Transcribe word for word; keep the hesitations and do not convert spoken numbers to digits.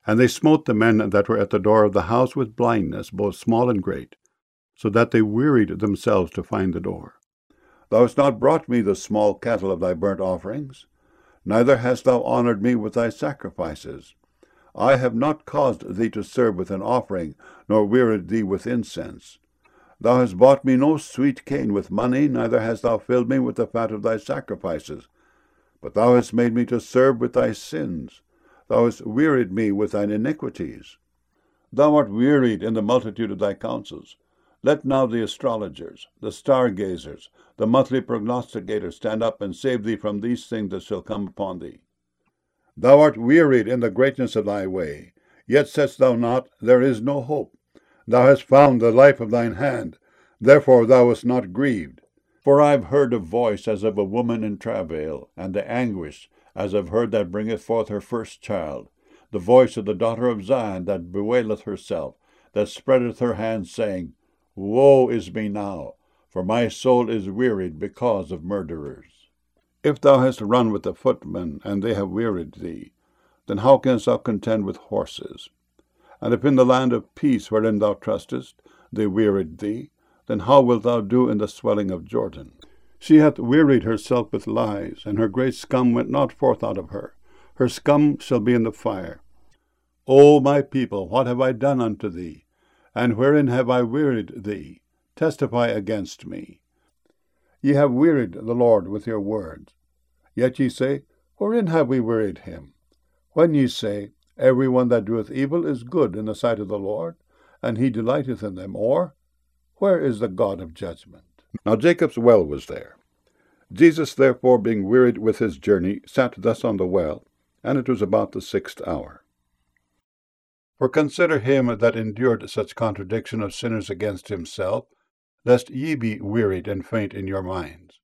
And they smote the men that were at the door of the house with blindness, both small and great, so that they wearied themselves to find the door. Thou hast not brought me the small cattle of thy burnt offerings, neither hast thou honored me with thy sacrifices. I have not caused thee to serve with an offering, nor wearied thee with incense. Thou hast bought me no sweet cane with money, neither hast thou filled me with the fat of thy sacrifices. But thou hast made me to serve with thy sins. Thou hast wearied me with thine iniquities. Thou art wearied in the multitude of thy counsels. Let now the astrologers, the stargazers, the monthly prognosticators stand up and save thee from these things that shall come upon thee. Thou art wearied in the greatness of thy way, yet saidst thou not, There is no hope. Thou hast found the life of thine hand, therefore thou wast not grieved. For I have heard a voice as of a woman in travail, and the anguish, as of her that bringeth forth her first child, the voice of the daughter of Zion that bewaileth herself, that spreadeth her hands, saying, Woe is me now, for my soul is wearied because of murderers. If thou hast run with the footmen, and they have wearied thee, then how canst thou contend with horses? And if in the land of peace wherein thou trustest they wearied thee, then how wilt thou do in the swelling of Jordan? She hath wearied herself with lies, and her great scum went not forth out of her. Her scum shall be in the fire. O my people, what have I done unto thee? And wherein have I wearied thee? Testify against me. Ye have wearied the Lord with your words. Yet ye say, Wherein have we wearied him? When ye say, Every one that doeth evil is good in the sight of the Lord, and he delighteth in them. Or, where is the God of judgment? Now Jacob's well was there. Jesus therefore, being wearied with his journey, sat thus on the well, and it was about the sixth hour. For consider him that endured such contradiction of sinners against himself, lest ye be wearied and faint in your minds.